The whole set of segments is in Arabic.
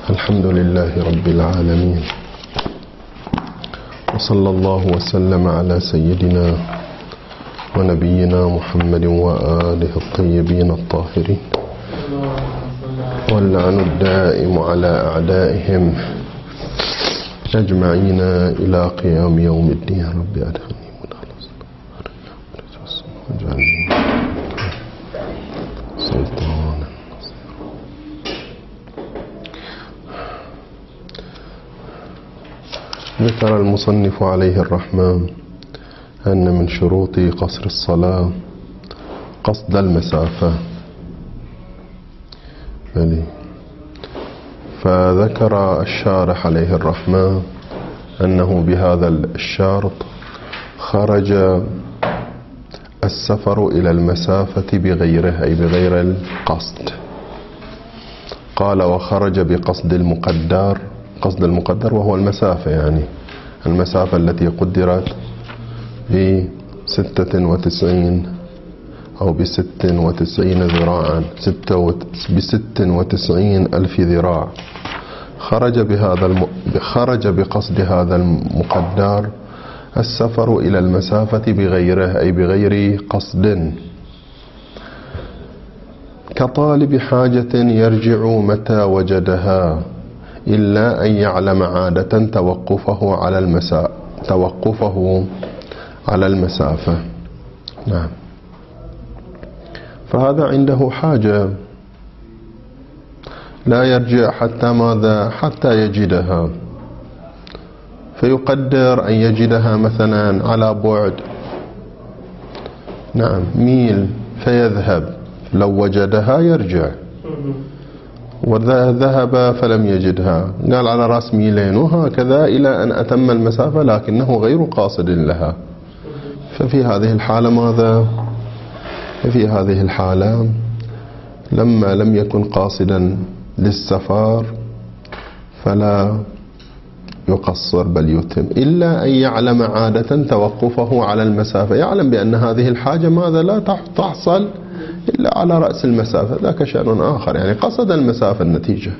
الحمد لله رب العالمين، وصلى الله وسلم على سيدنا ونبينا محمد وآله الطيبين الطاهرين، واللعن الدائم على أعدائهم أجمعين إلى قيام يوم الدين. رب أدخلني مدخل واجعلني سلطانا. ذكر المصنف عليه الرحمة أن من شروط قصر الصلاة قصد المسافة، فذكر الشارح عليه الرحمة أنه بهذا الشرط خرج السفر إلى المسافة بغيره، أي بغير القصد. قال وخرج بقصد المقدر، قصد المقدر وهو المسافة، يعني المسافة التي قدرت ب96 أو ب96 ذراعا، 96,000 ذراع. خرج بقصد هذا المقدر السفر إلى المسافة بغيره، أي بغير قصد، كطالب حاجة يرجع متى وجدها إلا أن يعلم عادة توقفه على المسافة. نعم، فهذا عنده حاجة لا يرجع حتى ماذا؟ حتى يجدها، فيقدر أن يجدها مثلا على بعد ميل، فيذهب، لو وجدها يرجع، وذهب فلم يجدها قال على رأس ميلين، وهكذا إلى أن أتم المسافة لكنه غير قاصد لها. ففي هذه الحالة ماذا؟ في هذه الحالة لما لم يكن قاصدا للسفر فلا يقصر بل يتم، إلا أن يعلم عادة توقفه على المسافة، يعلم بأن هذه الحاجة ماذا؟ لا تحصل إلا على رأس المسافة، ذاك شأن آخر، يعني قصد المسافة النتيجة.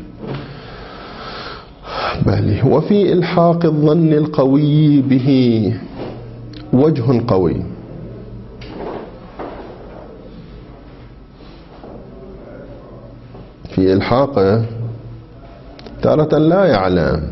بل وفي إلحاق الظن القوي به وجه قوي. في إلحاقه تارة لا يعلم،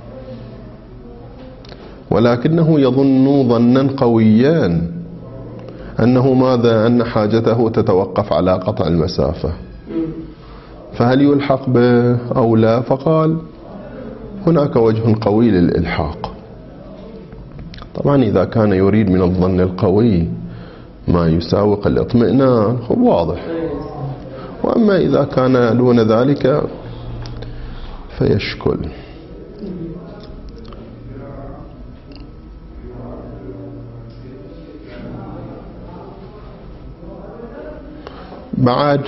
ولكنه يظن ظنا قويا أنه ماذا؟ أن حاجته تتوقف على قطع المسافة، فهل يلحق به أو لا؟ فقال هناك وجه قوي للإلحاق. طبعا إذا كان يريد من الظن القوي ما يساوق الاطمئنان واضح، وأما إذا كان دون ذلك فيشكل. بعد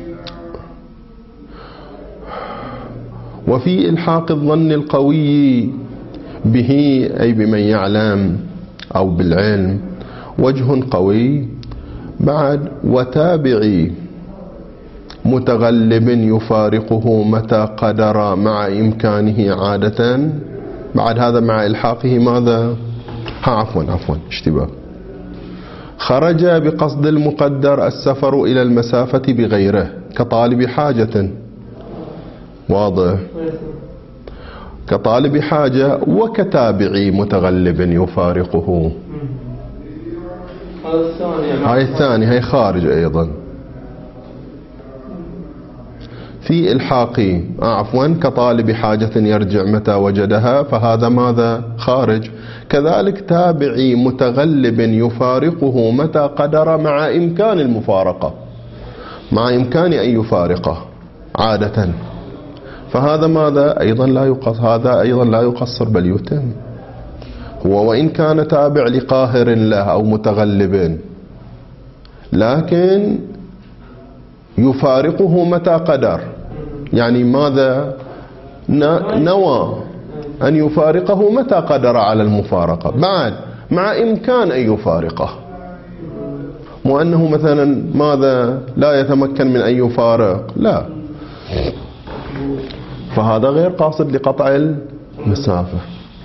وفي إلحاق الظن القوي به، أي بمن يعلم أو بالعلم، وجه قوي. بعد وتابعي متغلب يفارقه متى قدر مع إمكانه عادة. بعد هذا مع إلحاقه ماذا؟ عفوا اشتباه. خرج بقصد المقدر السفر إلى المسافة بغيره، كطالب حاجة، واضح، كطالب حاجة، وكتابعي متغلب يفارقه. هاي الثاني، هاي خارج أيضا. في إلحاقي كطالب حاجة يرجع متى وجدها، فهذا ماذا؟ خارج. كذلك تابعي متغلب يفارقه متى قدر مع إمكان المفارقة، مع إمكان أن يفارقه عادة، فهذا ماذا؟ أيضا لا يقصر، هذا أيضا لا يقصر بل يتم. هو وإن كان تابع لقاهر له أو متغلب، لكن يفارقه متى قدر، يعني ماذا؟ نوى أن يفارقه متى قدر على المفارقة، بعد مع إمكان أن يفارقه، مو أنه مثلا ماذا؟ لا يتمكن من أن يفارق، لا. فهذا غير قاصد لقطع المسافة.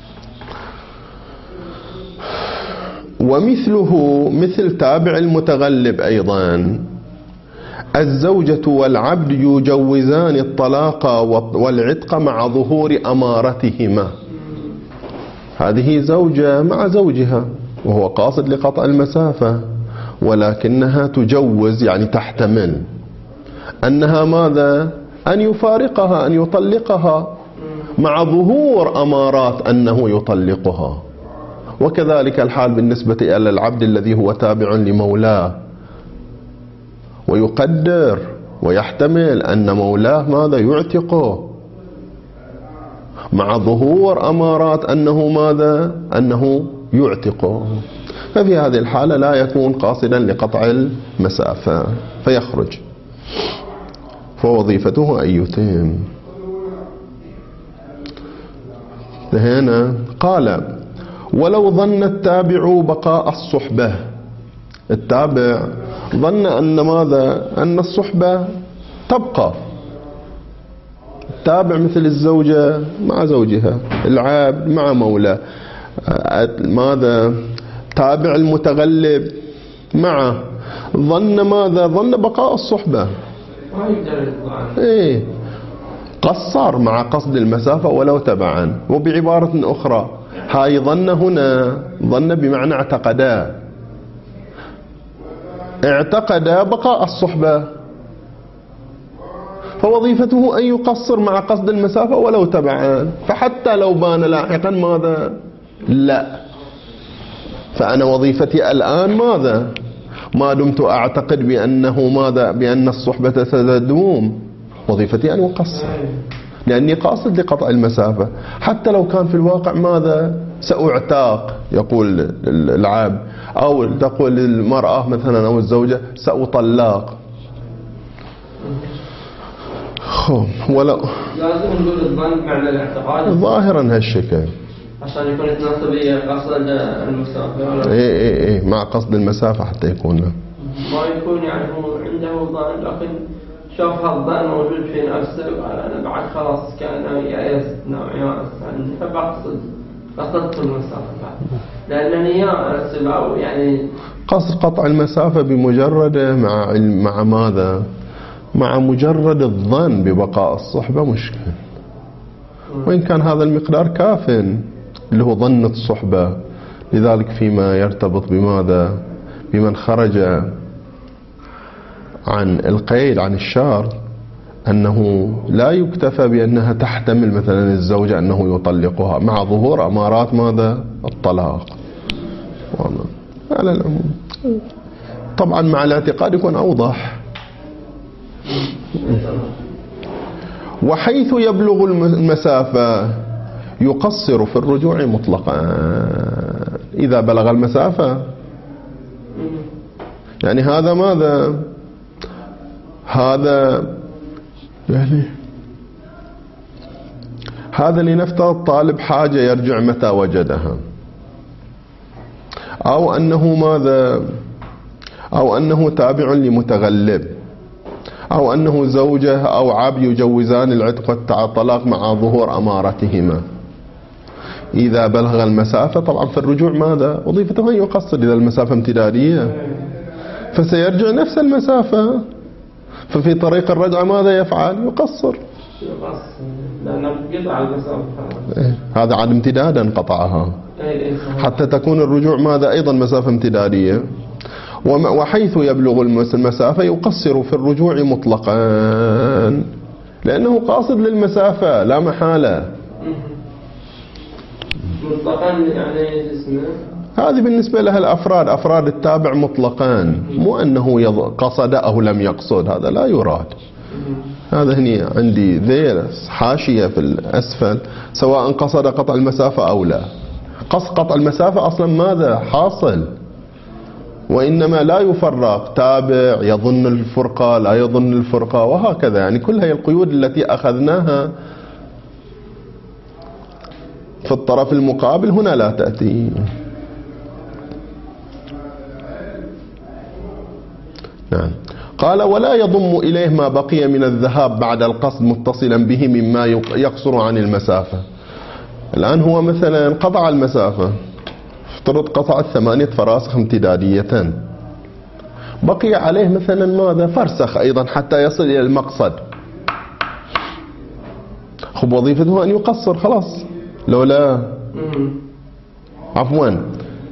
ومثله مثل تابع المتغلب أيضا، الزوجة والعبد يجوزان الطلاق والعتق مع ظهور أمارتهما. هذه زوجة مع زوجها وهو قاصد لقطع المسافة، ولكنها تجوز يعني تحتمل أنها ماذا؟ أن يفارقها، أن يطلقها مع ظهور أمارات أنه يطلقها. وكذلك الحال بالنسبة إلى العبد الذي هو تابع لمولاه، ويقدر ويحتمل أن مولاه ماذا؟ يعتقه مع ظهور أمارات أنه ماذا؟ أنه يعتقه. ففي هذه الحالة لا يكون قاصدا لقطع المسافة فيخرج، فوظيفته أن يتم. هنا قال: ولو ظن التابع بقاء الصحبة. التابع ظن أن ماذا؟ أن الصحبة تبقى. التابع مثل الزوجة مع زوجها، العبد مع مولاه، ماذا؟ تابع المتغلب معه، ظن ماذا؟ ظن بقاء الصحبة. إيه، قصر مع قصد المسافة ولو تبعا. وبعبارة أخرى، هاي ظن هنا ظن بمعنى اعتقدا، اعتقدا بقاء الصحبة، فوظيفته أن يقصر مع قصد المسافة ولو تبعا. فحتى لو بان لاحقا ماذا؟ لا، فأنا وظيفتي الآن ماذا؟ ما دمت أعتقد بأنه ماذا؟ بأن الصحبة ستدوم، وظيفتي أن أقصر لأني قاصد لقطع المسافة. حتى لو كان في الواقع ماذا؟ سأعتاق، يقول العبد، أو تقول المرأة مثلا أو الزوجة سأطلق. ولو لازم نقول الظن معنى الاعتقاد ظاهرا هالشكل عشان يكون تناسبية قصد المسافة. ايه مع قصد المسافة حتى يكون ما يكون يعني هو عنده ظن، لكن شوف هالظن موجود في نفسه، أنا بعد خلاص كان يأست نوعيا، قصدت المسافة بعد، لأنني يأس أو يعني قصد قطع المسافة بمجرد مع ماذا؟ مع مجرد الظن ببقاء الصحبة مشكل، وإن كان هذا المقدار كاف اللي هو ظن الصحبة. لذلك فيما يرتبط بماذا؟ بمن خرج عن القيد عن الشرط، أنه لا يكتفى بأنها تحتمل مثلا الزوجة أنه يطلقها مع ظهور أمارات ماذا؟ الطلاق. على العموم طبعا مع الاعتقاد يكون أوضح. وحيث يبلغ المسافة يقصر في الرجوع مطلقا. إذا بلغ المسافة يعني هذا ماذا؟ هذا يعني هذا لنفترض طالب حاجة يرجع متى وجدها، أو أنه ماذا؟ أو أنه تابع لمتغلب، أو أنه زوجة أو عبد يجوزان العتق والطلاق مع ظهور أمارتهما. إذا بلغ المسافة طبعا في الرجوع ماذا؟ وظيفته أن يقصر. إذا المسافة امتدادية فسيرجع نفس المسافة، ففي طريق الرجعة ماذا يفعل؟ يقصر، لأنه قطع المسافة. هذا عاد امتدادا قطعها حتى تكون الرجوع ماذا؟ أيضا مسافة امتدادية. وحيث يبلغ المسافة يقصر في الرجوع مطلقا، لأنه قاصد للمسافة لا محالة. مطلقا يعني اسمه هذه بالنسبة لها الأفراد، أفراد التابع مطلقان، مو أنه قصد أو لم يقصد، هذا لا يراد. هذا هني عندي ذيل حاشية في الأسفل، سواء قصد قطع المسافة أو لا. قصد قطع المسافة أصلا ماذا حاصل، وإنما لا يفرق تابع يظن الفرقة لا يظن الفرقة وهكذا. يعني كل هذه القيود التي أخذناها في الطرف المقابل هنا لا تأتي. نعم. قال ولا يضم إليه ما بقي من الذهاب بعد القصد متصلا به مما يقصر عن المسافة. الآن هو مثلا قطع المسافة، افترض قطع 8 فراسخ امتدادية، بقي عليه مثلا ماذا؟ فرسخ أيضا حتى يصل إلى المقصد. خب وظيفته أن يقصر خلاص، لولا عفوا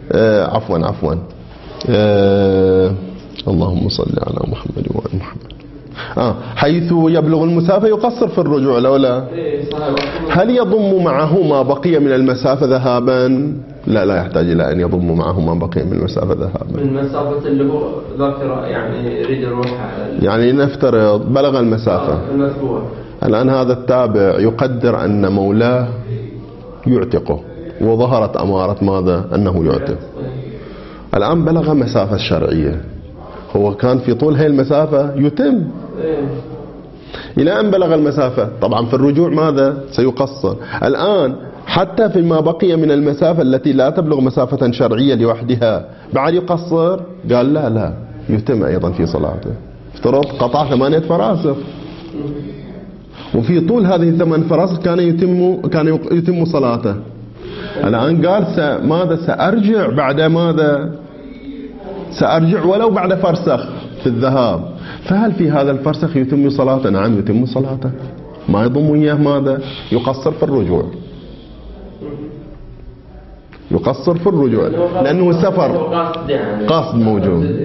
اللهم صل على محمد وآل محمد. حيث يبلغ المسافة يقصر في الرجوع، لولا. هل يضم معه ما بقي من المسافة ذهابا؟ لا يحتاج إلى أن يضم معه ما بقي من المسافة ذهابا. من مسافة اللي هو ذاكرة، يعني يريد يروح، يعني نفترض بلغ المسافة المسبوع. الآن هذا التابع يقدر أن مولاه يعتقه، وظهرت أمارة ماذا؟ أنه يعتق. الآن بلغ مسافة شرعية، هو كان في طول هذه المسافة يتم إلى أن بلغ المسافة. طبعا في الرجوع ماذا؟ سيقصر. الآن حتى فيما بقي من المسافة التي لا تبلغ مسافة شرعية لوحدها بعد يقصر؟ قال لا يتم أيضا في صلاته. افترض قطع 8 فراسخ، وفي طول هذه 8 فراسخ كان يتم صلاته. الآن قال ماذا؟ سأرجع بعد ماذا؟ سأرجع ولو بعد فرسخ في الذهاب. فهل في هذا الفرسخ يتم صلاته؟ نعم يتم صلاته، ما يضم إياه ماذا؟ يقصر في الرجوع، يقصر في الرجوع لأنه سفر، قصد موجود،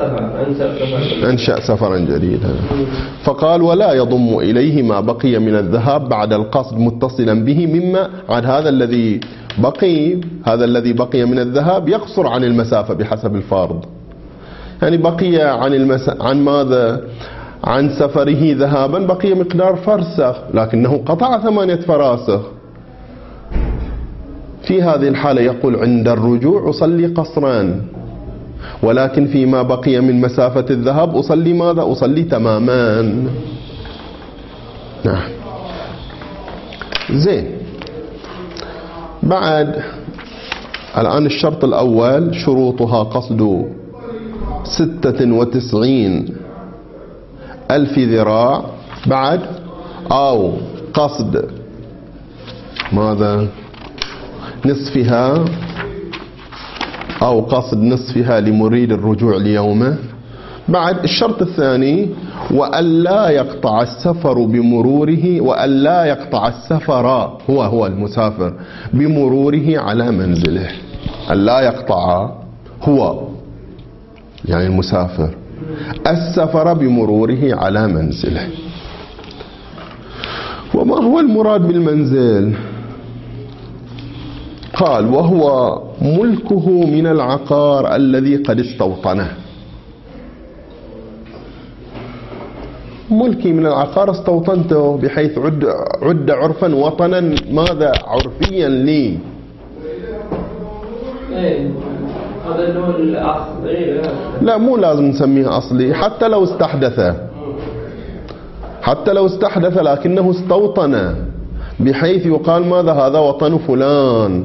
أنشأ سفرا جديدا. فقال ولا يضم إليه ما بقي من الذهاب بعد القصد متصلا به مما عاد هذا الذي بقي من الذهاب يقصر عن المسافة بحسب الفرض. يعني بقي عن ماذا؟ عن سفره ذهابا بقي مقدار فرسخ، لكنه قطع 8 فراسخ. في هذه الحالة يقول عند الرجوع أصلي قصران، ولكن فيما بقي من مسافة الذهاب أصلي ماذا؟ أصلي تماما. نعم زين. بعد الآن الشرط الأول شروطها قصد 96,000 ذراع، بعد أو قصد ماذا؟ نصفها أو قصد نصفها لمريد الرجوع ليومه. بعد الشرط الثاني وألا يقطع السفر بمروره، وألا يقطع السفر هو المسافر بمروره على منزله. ألا يقطع هو يعني المسافر السفر بمروره على منزله. وما هو المراد بالمنزل؟ قال وهو ملكه من العقار الذي قد استوطنه. ملكي من العقار استوطنته بحيث عد عرفا وطنا ماذا؟ عرفيا لي. هذا اللي هو الأصل. لا مو لازم نسميه أصلي، حتى لو استحدث لكنه استوطن بحيث يقال ماذا؟ هذا وطن فلان،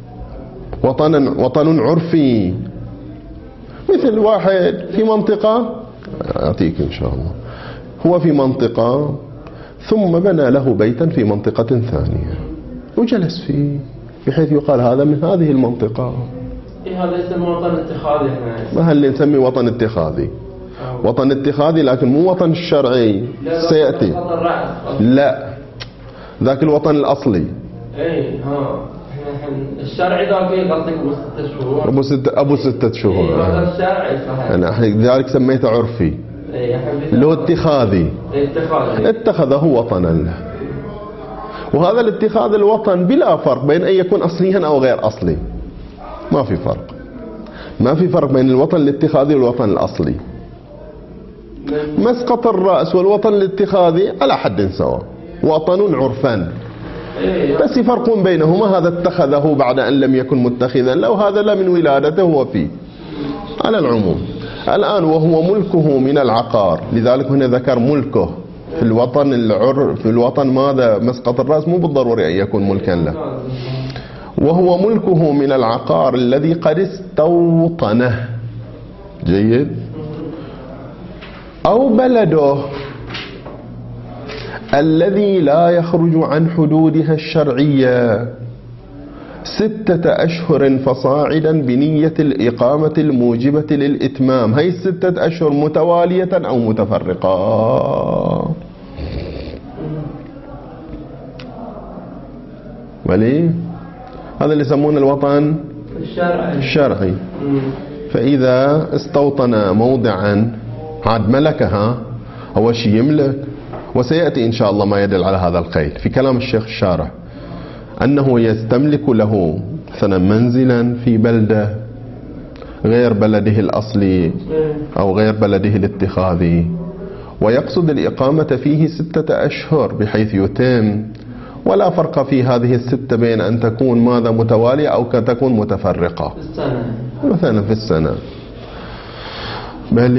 وطن عرفي. مثل واحد في منطقة، أعطيك إن شاء الله، هو في منطقة ثم بنى له بيتا في منطقة ثانية وجلس فيه بحيث يقال هذا من هذه المنطقة. هذا يسمى وطن اتخاذي. ما هل نسمي وطن اتخاذي؟ وطن اتخاذي لكن مو وطن الشرعي سيأتي. لا ذاك الوطن الأصلي. الشرعي ذاك قصدك أبو 6 شهور. هذا الشرعي صحيح. أنا لذلك سميته عرفي اللي هو اتخاذي. اتخذه وطنا له. وهذا الاتخاذ الوطن بلا فرق بين أن يكون أصليا أو غير أصلي. ما في فرق بين الوطن الاتخاذي والوطن الأصلي. مسقط الرأس والوطن الاتخاذي على حد سواء، وطن عرفان، بس فرق بينهما هذا اتخذه بعد أن لم يكن متخذا، لو هذا لا من ولادته هو فيه على العموم. الآن وهو ملكه من العقار، لذلك هنا ذكر ملكه في الوطن ماذا؟ مسقط الرأس مو بالضروري أن يكون ملكا له. وهو ملكه من العقار الذي قد استوطنه. جيد. أو بلده الذي لا يخرج عن حدودها الشرعية 6 أشهر فصاعدا بنية الإقامة الموجبة للإتمام. هي 6 أشهر متوالية أو متفرقة. وليه؟ هذا اللي يسمونه الوطن الشرعي. فإذا استوطن موضعا عاد ملكها أول شيء يملك، وسيأتي إن شاء الله ما يدل على هذا القيد في كلام الشيخ الشارح، أنه يستملك له مثلا منزلا في بلدة غير بلده الأصلي أو غير بلده الاتخاذي، ويقصد الإقامة فيه 6 أشهر بحيث يتم، ولا فرق في هذه ال6 بين أن تكون ماذا متوالية أو تكون متفرقة مثلا في السنة. بل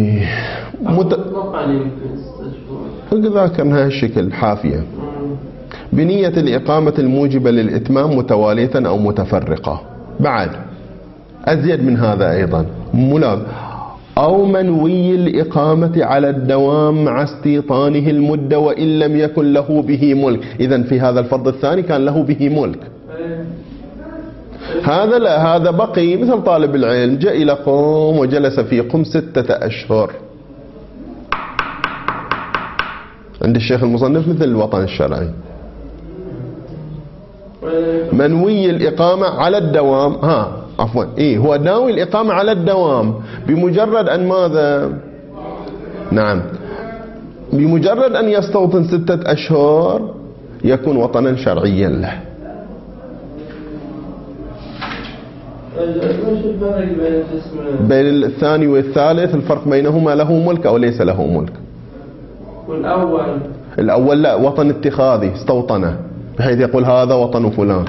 ذاكرنا هالشكل حافية بنية الإقامة الموجبة للإتمام متوالية أو متفرقة. بعد أزيد من هذا أيضا أو منوي الإقامة على الدوام مع استيطانه المدة وإن لم يكن له به ملك. إذن في هذا الفرض الثاني كان له به ملك، هذا لا، هذا بقي مثل طالب العلم جاء إلى قوم وجلس في قم 6 أشهر عند الشيخ المصنف مثل الوطن الشرعي. منوي الإقامة على الدوام، هو ناوي الإقامة على الدوام بمجرد أن ماذا؟ نعم، بمجرد أن يستوطن 6 أشهر يكون وطنا شرعيا له. بين الثاني والثالث الفرق بينهما له ملك أو ليس له ملك. الأول لا، وطن اتخاذي استوطنه بحيث يقول هذا وطن فلان.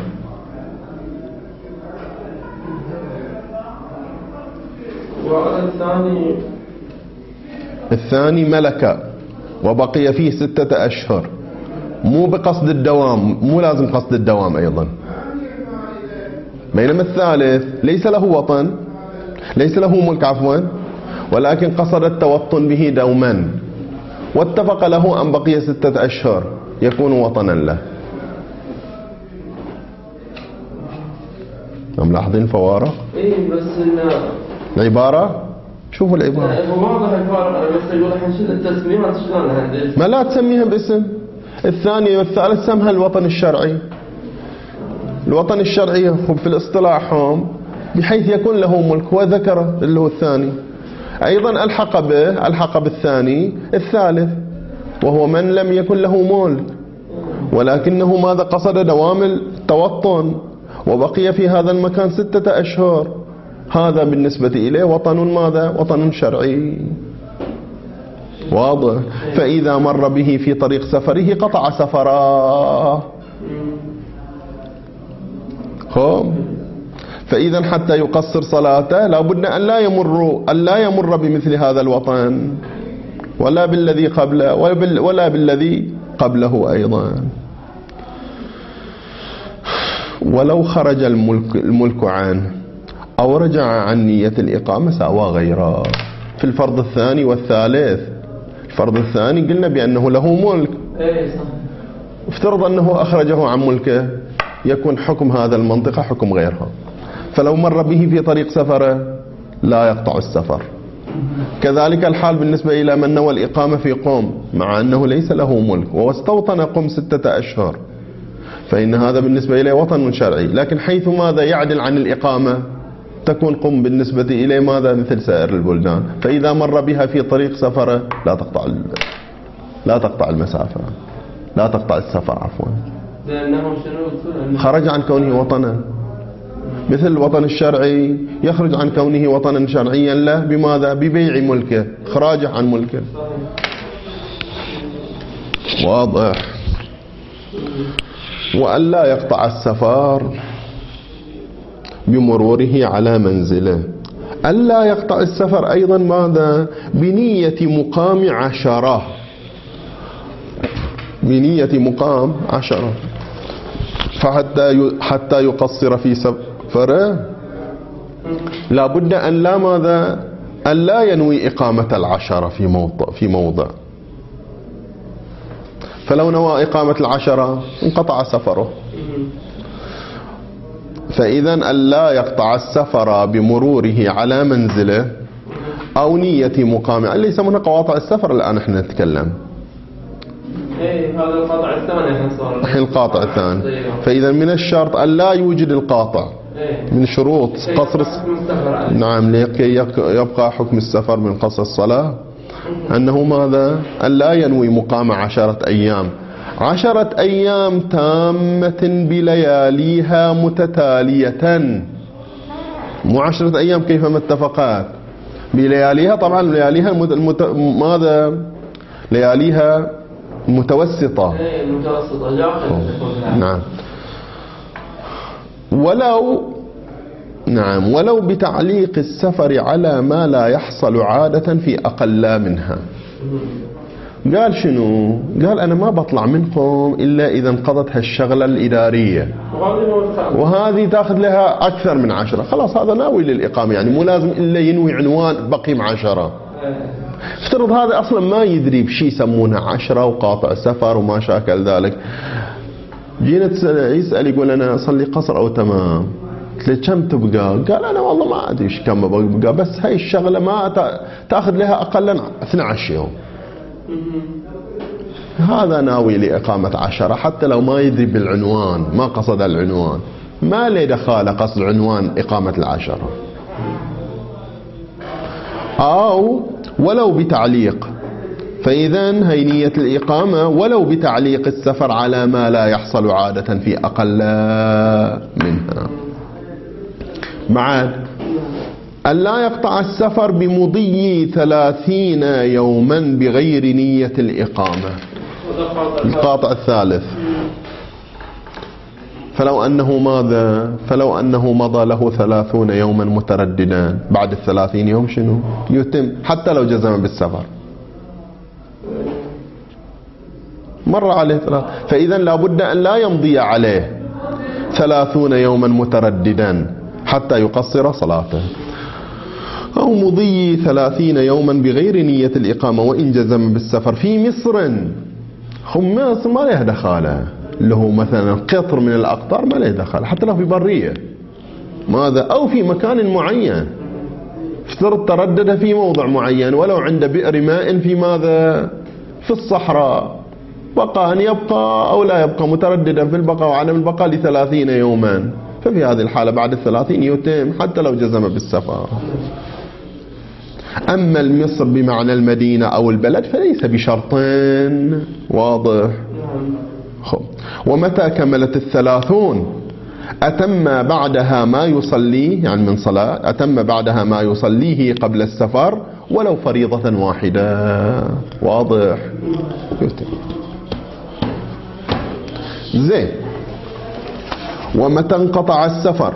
الثاني ملك وبقي فيه 6 أشهر، مو بقصد الدوام، مو لازم قصد الدوام أيضا. بينما الثالث ليس له وطن، ليس له ملك عفوا، ولكن قصد التوطن به دوما، واتفق له أن بقي 6 أشهر يكون وطنا له. ملاحظين الفوارق؟ بس العبارة شوفوا العبارة واضح الفارق. بس يقول حنشيل التسمية ما تشلونها، ما لا تسميها باسم. الثاني والثالث سمها الوطن الشرعي. الوطن الشرعي في الاصطلاحهم بحيث يكون له ملك، وذكر اللي هو الثاني أيضا ألحق بالثاني الثالث، وهو من لم يكن له ملك ولكنه ماذا قصد دوام التوطن وبقي في هذا المكان 6 أشهر، هذا بالنسبة إليه وطن ماذا؟ وطن شرعي. واضح؟ فإذا مر به في طريق سفره قطع سفره. فإذا حتى يقصر صلاته لابد أن لا يمر بمثل هذا الوطن ولا بالذي قبله ولا بالذي قبله أيضا. ولو خرج الملك عنه أو رجع عن نية الإقامة ساوى غيره. في الفرض الثاني والثالث، الفرض الثاني قلنا بأنه له ملك، افترض أنه أخرجه عن ملكه يكون حكم هذا المنطقة حكم غيرها. فلو مر به في طريق سفره لا يقطع السفر. كذلك الحال بالنسبة إلى من نوى الإقامة في قم مع أنه ليس له ملك واستوطن قم 6 أشهر، فإن هذا بالنسبة إليه وطن شرعي، لكن حيث ماذا يعدل عن الإقامة تكون قم بالنسبة إليه ماذا؟ مثل سائر البلدان. فإذا مر بها في طريق سفره لا تقطع المسافة، لا تقطع السفر عفوا، خرج عن كونه وطنا. مثل الوطن الشرعي يخرج عن كونه وطنا شرعيا له بماذا؟ ببيع ملكه، خراجه عن ملكه. واضح؟ وأن لا يقطع السفر بمروره على منزله. ألا يقطع السفر أيضا ماذا؟ بنية مقام 10، بنية مقام 10، حتى يقصر في سفره لابد أن لا ماذا؟ أن لا ينوي إقامة العشرة في موضع، فلو نوى إقامة العشرة انقطع سفره. فإذا أن لا يقطع السفر بمروره على منزله أو نية مقامه، اللي يسمونها قواطع السفر الآن احنا نتكلم. هذا القاطع الثاني الحين القاطع الثاني. فإذا من الشرط أن لا يوجد القاطع، من شروط قصر نعم لكي يبقى حكم السفر من قصر الصلاة أنه ماذا؟ أن لا ينوي مقام 10 أيام، 10 أيام تامة بلياليها متتالية، مو 10 أيام كيفما اتفقات، بلياليها. طبعا لياليها ماذا؟ لياليها متوسطة. نعم. ولو بتعليق السفر على ما لا يحصل عادة في أقل منها. قال شنو؟ قال أنا ما بطلع منكم إلا إذا انقضت هالشغلة الإدارية، وهذه تأخذ لها أكثر من 10، خلاص هذا ناوي للإقامة، يعني مو لازم إلا ينوي عنوان بقيم 10. افترض هذا أصلا ما يدري بشي يسمونه 10 وقاطع سفر وما شاكل ذلك، جينا يسأل يقول أنا أصلي قصر أو تمام، قلت له كم تبقى؟ قال أنا والله ما أدري إيش كم ببقى، بس هاي الشغلة ما تأخذ لها أقل من 12 يوم. هذا ناوي لإقامة 10 حتى لو ما يدري بالعنوان، ما قصد العنوان، ما لي دخال قصد عنوان إقامة 10. أو ولو بتعليق، فإذا هي نية الإقامة ولو بتعليق السفر على ما لا يحصل عادة في أقل منها. بعد أن لا يقطع السفر بمضي 30 يوما بغير نية الإقامة، القاطع الثالث. فلو أنه مضى له 30 يوما مترددا، بعد 30 يوم شنو؟ يتم حتى لو جزم بالسفر، مر عليه 3. فإذا لابد أن لا يمضي عليه 30 يوما مترددا حتى يقصر صلاته، أو مضي 30 يوما بغير نية الإقامة وإن جزم بالسفر في مصر. مصر ما له دخاله، له مثلا قطر من الأقطار ما له دخل، حتى لو في برية ماذا، أو في مكان معين، افترض تردد في موضع معين ولو عند بئر ماء في ماذا، في الصحراء، بقى أن يبقى أو لا يبقى، مترددا في البقاء وعدم البقاء ل30 يوما، ففي هذه الحالة بعد 30 يتم حتى لو جزم بالسفر. أما المصر بمعنى المدينة أو البلد فليس بشرطين، واضح. ومتى كملت 30 أتم بعدها ما يصليه، يعني من صلاة أتم بعدها ما يصليه قبل السفر ولو فريضة واحدة، واضح. زين. ومتى انقطع السفر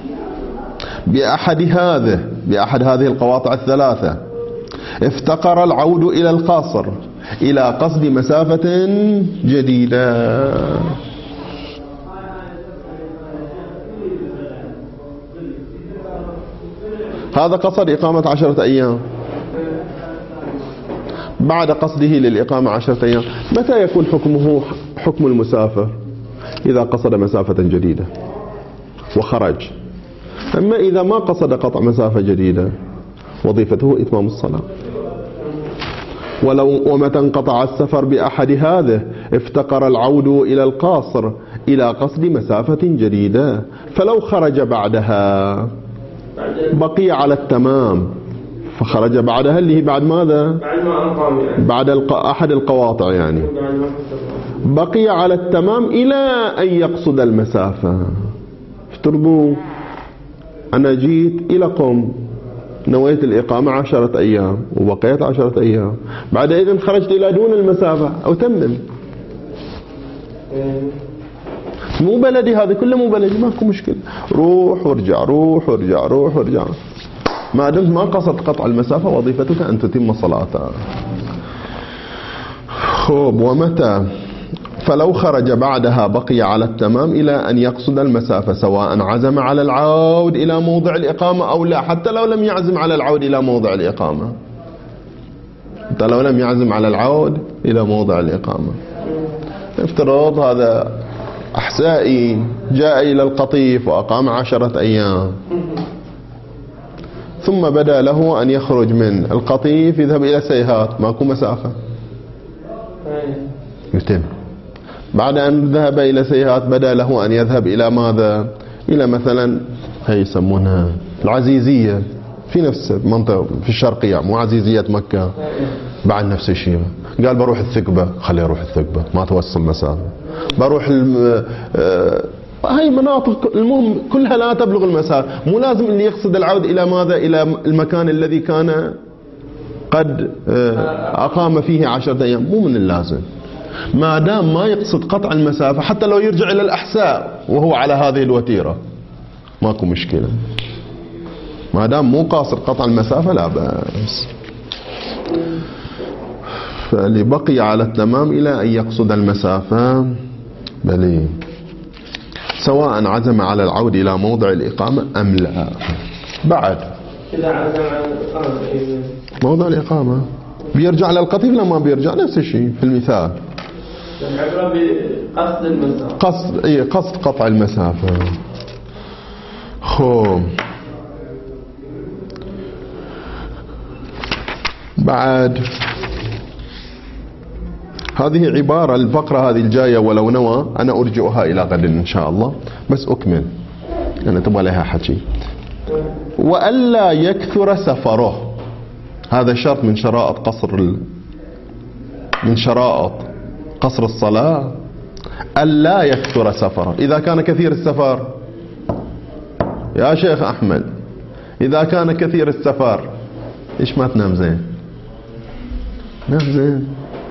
بأحد هذه القواطع الثلاثة افتقر العود إلى القاصر إلى قصد مسافة جديدة. هذا قصد إقامة 10 أيام، بعد قصده للإقامة 10 أيام متى يكون حكمه حكم المسافر؟ إذا قصد مسافة جديدة وخرج. أما إذا ما قصد قطع مسافة جديدة وظيفته إتمام الصلاة. ومتى انقطع السفر بأحد هذه افتقر العود إلى القاصر إلى قصد مسافة جديدة، فلو خرج بعدها بقي على التمام، فخرج بعدها اللي هي بعد ماذا؟ بعد أحد القواطع، يعني بقي على التمام إلى أن يقصد المسافة. افترضوا أنا جيت إلى قم، نويت الإقامة 10 أيام وبقيت 10 أيام، بعد إذن خرجت إلى دون المسافة أو تمم. مو بلدي هذا كله، مو بلدي، ماكو مشكلة، روح وارجع، روح وارجع، روح وارجع، ما دمت ما قصد قطع المسافة وظيفتك أن تتم صلاتها. خب. ومتى فلو خرج بعدها بقي على التمام إلى أن يقصد المسافة، سواء عزم على العود إلى موضع الإقامة أو لا، حتى لو لم يعزم على العود إلى موضع الإقامة، حتى لو لم يعزم على العود إلى موضع الإقامة. افترض هذا أحسائي جاء إلى القطيف وأقام 10 أيام، ثم بدا له أن يخرج من القطيف يذهب إلى سيهات، ماكو مسافة، يتم. بعد أن ذهب إلى سيهات بدا له أن يذهب إلى ماذا؟ إلى مثلا هي يسمونها العزيزية في نفس المنطقة في الشرقية، مو عزيزية مكة، بعد نفس الشيء. قال بروح الثقبة، خليه يروح الثقبة ما توصل مسافة. بروح هاي مناطق المهم كلها لا تبلغ المسافة. مو لازم اللي يقصد العود إلى ماذا؟ إلى المكان الذي كان قد أقام فيه 10 أيام، مو من اللازم. ما دام ما يقصد قطع المسافة، حتى لو يرجع إلى الأحساء وهو على هذه الوتيرة ماكو مشكلة، ما دام مو قاصد قطع المسافة لا بأس. فاللي بقي على التمام إلى أن يقصد المسافة بلي، سواء عزم على العود إلى موضع الإقامة أم لا. بعد إذا عزم على الإقامة موضع الإقامة بيرجع للقطيف لما بيرجع نفس الشيء في المثال. العبرة بقصد المسافة، قصد قطع المسافة. بعد هذه عبارة الفقرة هذه الجاية ولو نوى، أنا أرجعها إلى غد إن شاء الله، بس أكمل أنا تبغى لها حكي. وألا يكثر سفره، هذا شرط من شرائط قصر الصلاة، ألا يكثر سفره. إذا كان كثير السفر يا شيخ أحمد، إذا كان كثير السفر إيش ما تنام زين؟ نام زين.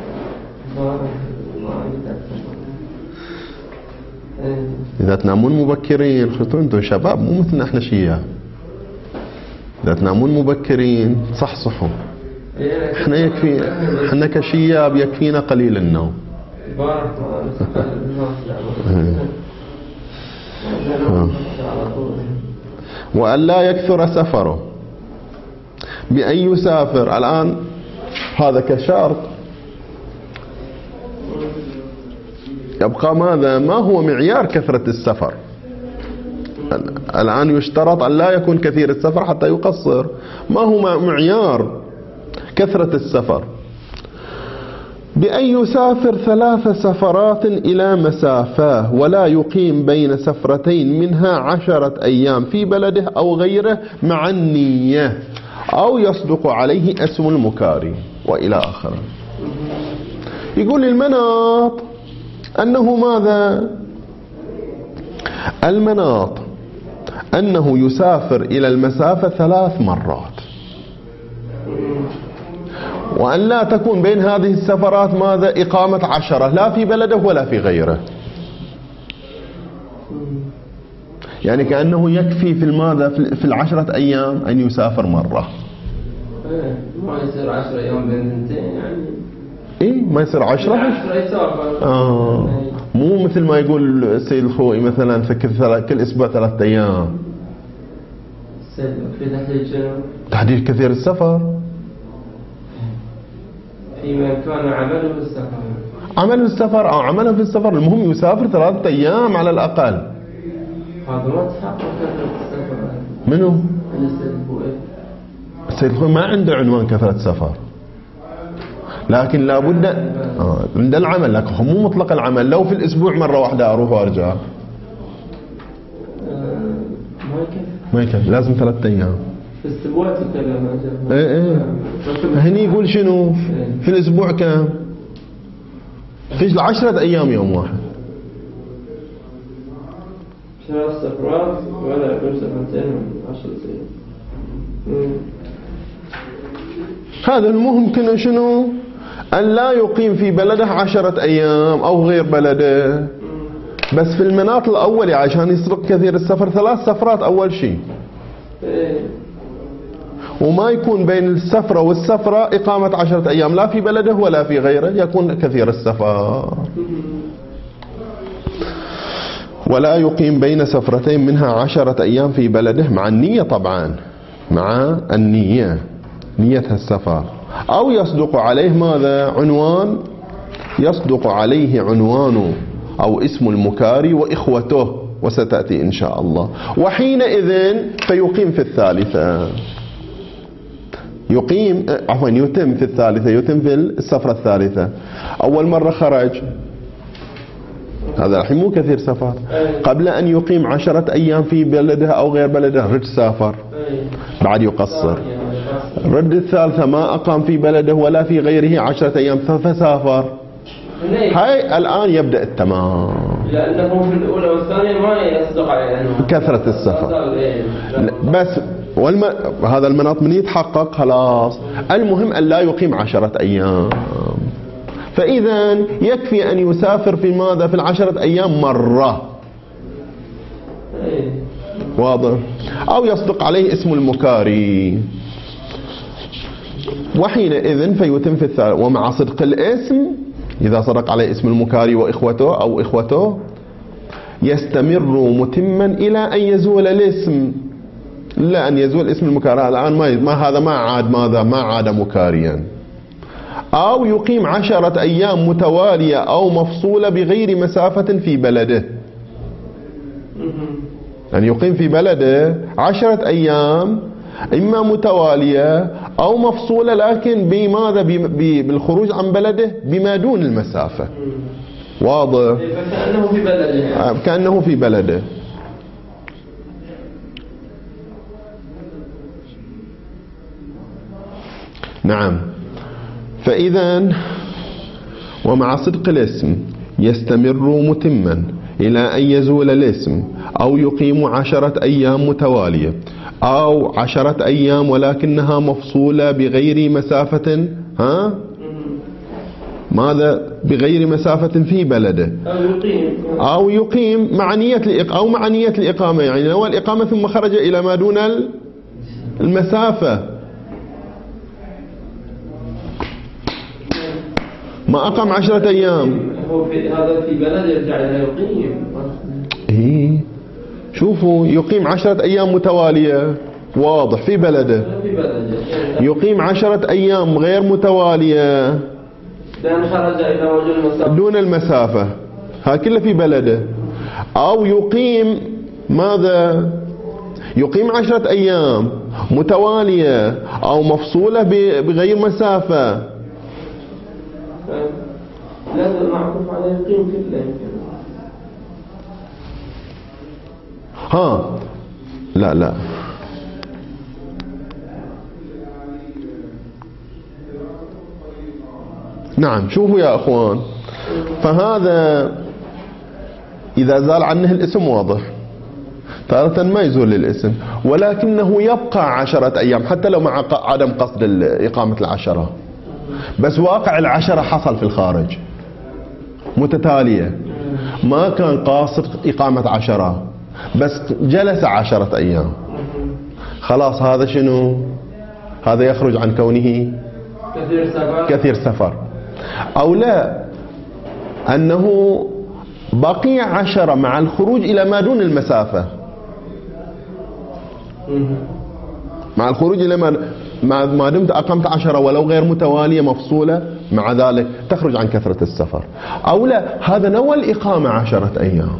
إذا تنامون مبكرين، خطوا أنتم شباب مو مثلنا احنا شياب، إذا تنامون مبكرين صحصحوا. احنا يكفي، احنا كشياب يكفينا قليل النوم. وألا يكثر سفره بأن يسافر. الآن هذا كشرط يبقى ماذا؟ ما هو معيار كثرة السفر؟ الآن يشترط أن لا يكون كثير السفر حتى يقصر. ما هو معيار كثرة السفر؟ بأن يسافر 3 سفرات إلى مسافة، ولا يقيم بين سفرتين منها 10 أيام في بلده أو غيره مع النية، أو يصدق عليه اسم المكاري وإلى آخره. يقول المناط أنه ماذا؟ المناط أنه يسافر إلى المسافة 3 مرات، وأن لا تكون بين هذه السفرات ماذا؟ إقامة 10، لا في بلده ولا في غيره. يعني كأنه يكفي في الماذا؟ في 10 أيام أن يسافر مرة. ما يصير 10 أيام بين 2 يعني. إيه ما يصير 10 يسافر. مو مثل ما يقول السيد الخوئي مثلا في كل أسبوع 3 أيام. في تحديد شنو؟ تحديد كثير السفر. فيما كان عمله في السفر. عمله السفر أو عمله في السفر، المهم يسافر 3 أيام على الأقل. هذا ما تحقق كثرة السفر. منو؟ السيد الخوئي ما عنده عنوان كثرة سفر، لكن لابد عند العمل، لكن مو مطلق العمل. لو في الأسبوع مرة واحدة أروح وأرجع ما يكفي، لازم 3 أيام. في الأسبوع تتكلم. إيه هني يقول شنو؟ في الأسبوع كم؟ في 10 أيام يوم واحد. 3 سفرات ولا يكون 210 أيام. هذا الممكن شنو؟ أن لا يقيم في بلده 10 أيام أو غير بلده، بس في المناط الأولي عشان يسرق كثير السفر 3 سفرات أول شيء، وما يكون بين السفرة والسفرة إقامة 10 أيام لا في بلده ولا في غيره، يكون كثير السفر. ولا يقيم بين سفرتين منها 10 أيام في بلده، مع النية طبعا، مع النية، نية السفر. أو يصدق عليه ماذا؟ عنوان، يصدق عليه عنوان أو اسم المكاري وإخوته، وستأتي إن شاء الله. وحينئذ فيقيم في الثالثة، يقيم عفوا يتم في الثالثة، يتم في السفرة الثالثة. أول مرة خرج، هذا الحين مو كثير سفر، قبل أن يقيم 10 أيام في بلده أو غير بلده رد سافر، بعد يقصر. رد الثالثة ما أقام في بلده ولا في غيره 10 أيام فسافر، هاي الآن يبدأ التمام، لأنه في الأولى والثانية ما يصدق عليه كثرة السفر بس. هذا المناط من يتحقق خلاص. المهم أن لا يقيم 10 أيام. فإذا يكفي أن يسافر في ماذا؟ في 10 أيام مرة، واضح؟ أو يصدق عليه اسم المكاري، وحينئذ فيتم في الثالث. ومع صدق الاسم، إذا صدق عليه اسم المكاري وإخوته أو إخوته، يستمر متما إلى أن يزول الاسم، إلا أن يزول اسم المكاري. الآن هذا ما عاد ماذا؟ ما عاد مكاريا. أو يقيم 10 أيام متوالية أو مفصولة بغير مسافة في بلده، يعني يقيم في بلده 10 أيام إما متوالية أو مفصولة، لكن بماذا؟ بالخروج عن بلده بما دون المسافة، واضح؟ كأنه في بلده، كأنه في بلده. نعم. فإذا ومع صدق الاسم يستمر متما إلى أن يزول الاسم، أو يقيم 10 أيام متوالية أو 10 أيام ولكنها مفصولة بغير مسافة، ماذا؟ بغير مسافة في بلده. أو يقيم مع نية الإقامة، يعني نوى الإقامة ثم خرج إلى ما دون المسافة، ما أقام 10 أيام. هو هذا في بلد يرجع إلى يقيم. إيه، شوفوا، يقيم 10 أيام متوالية، واضح، في بلده. يقيم 10 أيام غير متوالية لأن خرج إلى وجه المسافة دون المسافة، ها كله في بلده. أو يقيم ماذا؟ يقيم 10 أيام متوالية أو مفصولة بغير مسافة. لازم معطوف على يقيم كله. لا نعم. شوفوا يا أخوان، فهذا إذا زال عنه الاسم واضح، تارة ما يزول الاسم، ولكنه يبقى 10 أيام حتى لو مع عدم قصد إقامة 10، بس واقع 10 حصل في الخارج متتالية، ما كان قاصد إقامة 10، بس جلس 10 أيام، خلاص هذا شنو؟ هذا يخرج عن كونه كثير سفر. أو لا، أنه بقي 10 مع الخروج إلى ما دون المسافة، مع الخروج إلى ما دمت أقمت 10 ولو غير متوالية مفصولة، مع ذلك تخرج عن كثرة السفر. أو لا، هذا نوى الإقامة 10 أيام،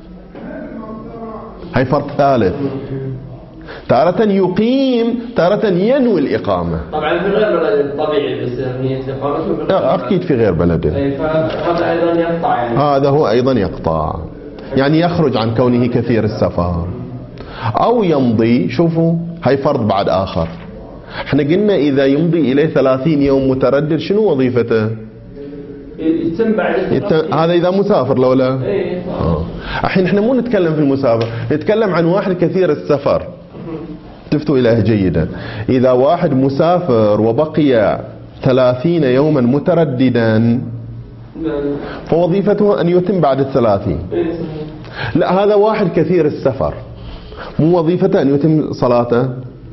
هاي فرق ثالث. تارة يقيم، تارة ينوي الإقامة. طبعا في غير بلده طبيعي، بس نية الإقامة أكيد في غير بلده. فهذا أيضا يقطع، يعني هذا هو أيضا يقطع، يعني يخرج عن كونه كثير السفر. أو يمضي، شوفوا هاي فرض بعد آخر. احنا قلنا إذا يمضي إليه 30 يوم متردد شنو وظيفته؟ يتم بعد هذا إذا مسافر لو لا؟ الحين احنا مو نتكلم في المسافر، نتكلم عن واحد كثير السفر. التفتوا إليه جيدا، إذا واحد مسافر وبقي 30 يوما مترددا فوظيفته أن يتم بعد 30. لا، هذا واحد كثير السفر، مو وظيفته أن يتم صلاته.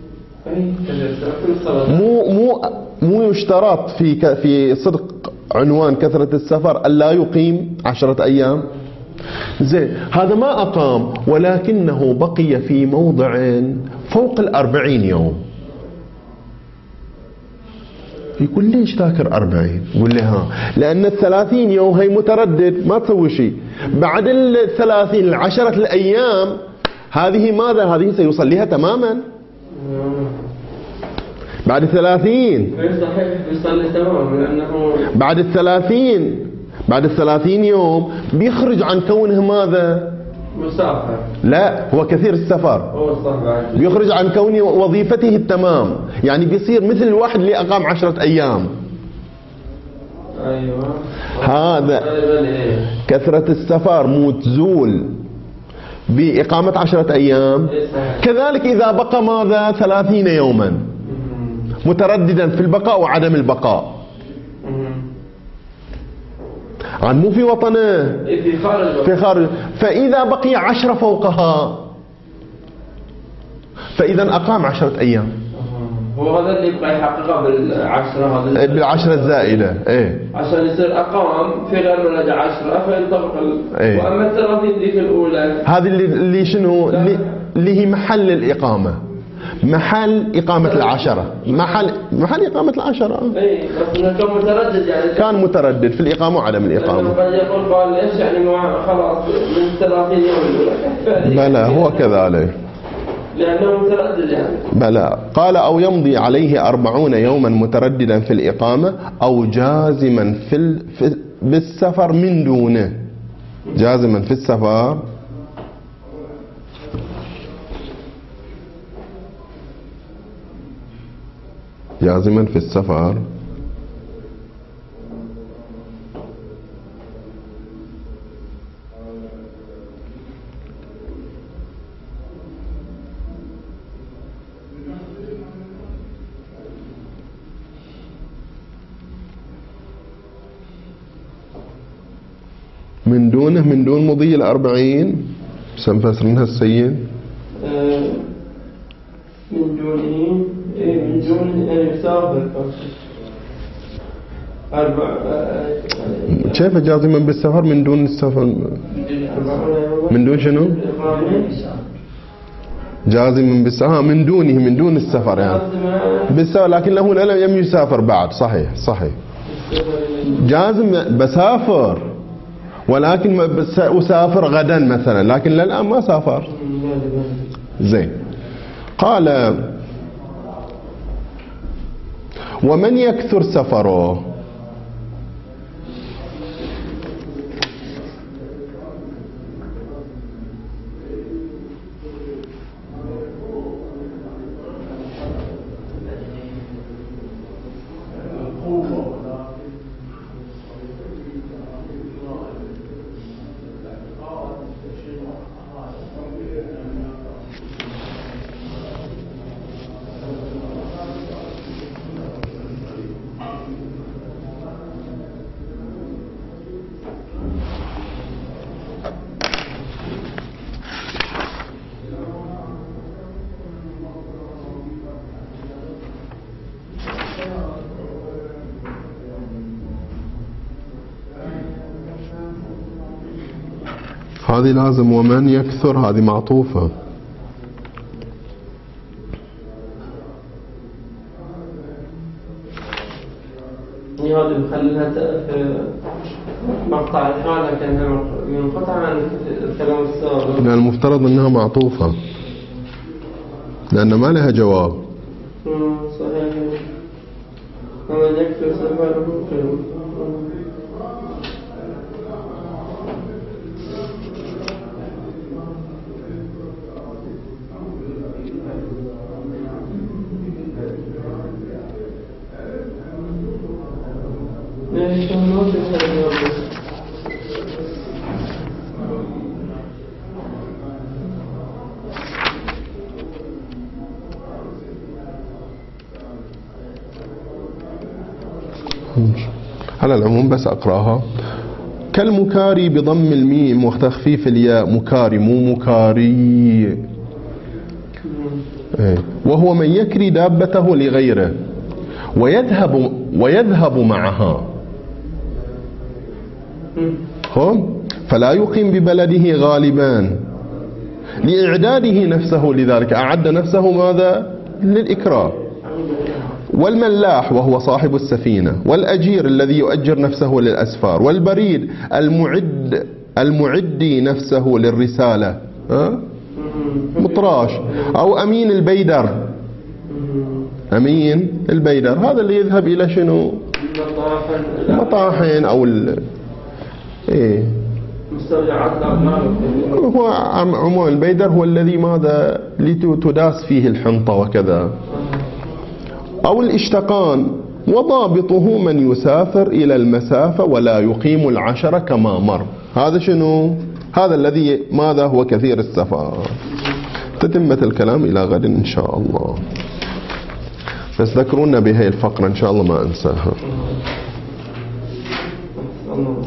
مو يشترط في صدق عنوان كثرة السفر ألا يقيم 10 أيام. زين، هذا ما أقام ولكنه بقي في موضع فوق 40 يوم. يقول ليش ذاكر 40؟ يقول لي ها، لأن 30 يوم هي متردد ما تسوي شيء. بعد 30 10 الأيام هذه ماذا؟ هذه سيوصل لها تماما بعد 30. صحيح يصلي تمام، لأنه بعد 30 يوم بيخرج عن كونه ماذا؟ مسافر. لا، هو كثير السفر. هو صح بعد. بيخرج عن كونه وظيفته التمام، يعني بيصير مثل الواحد اللي أقام 10 أيام. أيوة. هذا كثرة السفر مو تزول بإقامة 10 أيام. كذلك إذا بقى ماذا؟ 30 يوما مترددا في البقاء وعدم البقاء، عن مو في وطنه، في خارج. فإذا بقي 10 فوقها فإذا أقام 10 أيام. هو هذا اللي يبقى يحققه بالعشرة، هذا بالعشرة الزائدة، إيه، عشان يصير أقام في غير ولد 10 فينطبق إيه. وأما 30 ذيك الأولى هذه اللي شنو؟ اللي هي محل الإقامة، محل إقامة 10، محل إقامة 10. اي بس انه كان متردد، يعني كان متردد في الإقامة وعدم الإقامة. قد يقول قال ليش يعني خلاص من 30 يوم الأولى. بلى هو كذلك، لأنه متردد يعني. بلى قال أو يمضي عليه 40 يوما مترددا في الإقامة أو جازما بالسفر من دونه. جازما في السفر جازما في السفر من دونه، من دون مضي 40. سنفسرنها السيد من دونه، من دون يسافر. كيف جازما بالسفر من دون السفر؟ من دون شنو؟ جازما بالسفر من دونه، من دون السفر يعني بالسفر، لكنه لم يسافر بعد. صحيح صحيح، جازم بسافر ولكن أسافر غدا مثلا، لكن للآن ما سافر. زين، قال ومن يكثر سفره هذه لازم ومن يكثر، هذه معطوفة. هذه مخليها في مقطع الحالة كأنها منقطع عن الكلام السابق. لأن المفترض أنها معطوفة لأن ما لها جواب. صحيح. ومن يكثر سفره على العموم بس أقرأها. كالمكاري بضم الميم وتخفيف الياء، مكاري مو مكاري. وهو من يكري دابته لغيره ويذهب معها. هم فلا يقيم ببلده غالبا لإعداده نفسه لذلك، أعد نفسه ماذا؟ للإكراه. والملاح وهو صاحب السفينة، والأجير الذي يؤجر نفسه للأسفار، والبريد المعدي نفسه للرسالة، مطراش، أو أمين البيدر. أمين البيدر هذا اللي يذهب إلى شنو؟ مطاحن أو هو عموما البيدر هو الذي ماذا لتداس فيه الحنطة وكذا. أو الاشتقان، وضابطه من يسافر إلى المسافة ولا يقيم العشرة كما مر. هذا شنو؟ هذا الذي ماذا هو كثير السفر. تتمة الكلام إلى غد إن شاء الله، بس ذكرونا بهذه الفقرة إن شاء الله ما أنساها.